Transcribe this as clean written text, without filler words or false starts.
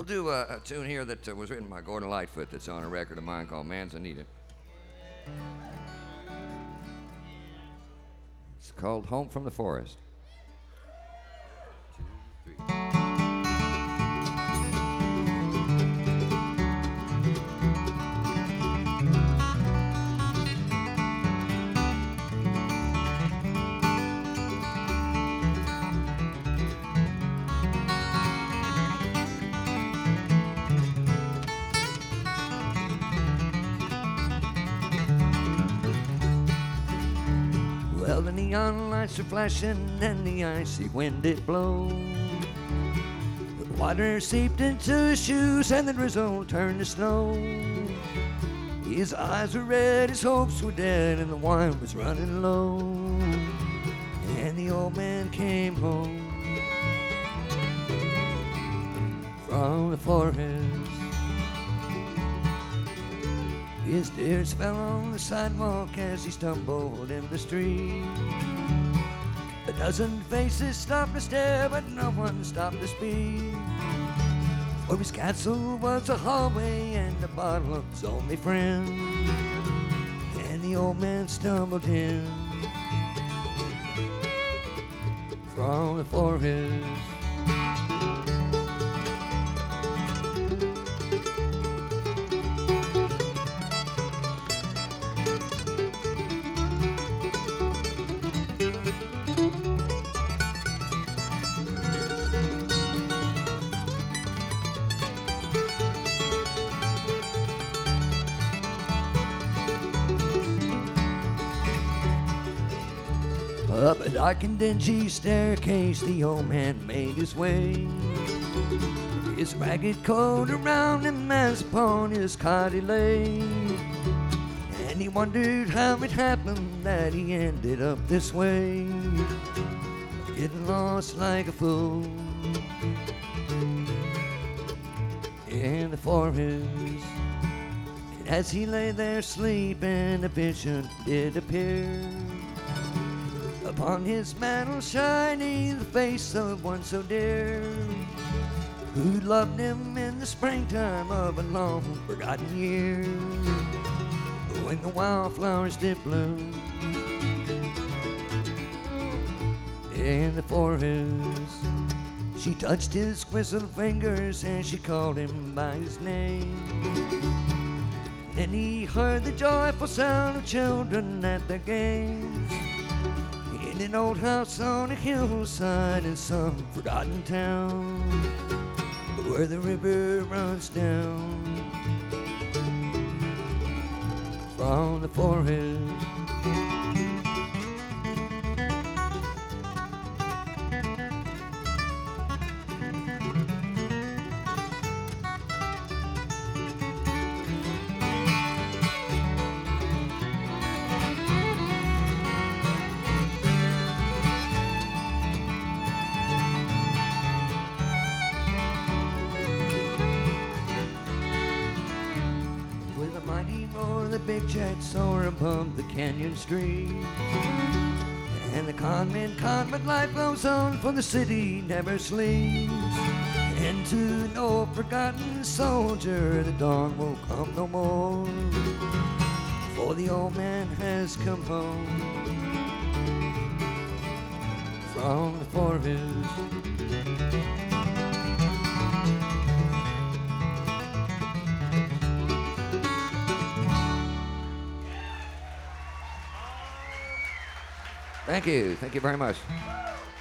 We'll do a tune here that was written by Gordon Lightfoot that's on a record of mine called Manzanita. It's called Home from the Forest. 2, 3. Well, the neon lights are flashing and the icy wind it blows. The water seeped into his shoes and the drizzle turned to snow. His eyes were red, his hopes were dead, and the wine was running low. And the old man came home from the forest. His tears fell on the sidewalk as he stumbled in the street. A dozen faces stopped to stare, but no one stopped to speak. For his castle was a hallway and a bottle of his only friend. And the old man stumbled in from the forest. Up a dark and dingy staircase, the old man made his way. His ragged coat around him as upon his cot he lay. And he wondered how it happened that he ended up this way, getting lost like a fool in the forest. And as he lay there sleeping, a vision did appear. Upon his mantle shining the face of one so dear, who loved him in the springtime of a long forgotten year, when the wildflowers did bloom in the forest. She touched his grizzled fingers and she called him by his name. Then he heard the joyful sound of children at their games, in an old house on a hillside in some forgotten town, where the river runs down from the forest. The big jet soar above the canyon street, and the conman life goes on, for the city never sleeps. And to an old forgotten soldier the dawn will come no more, for the old man has come home from the forest. Thank you very much.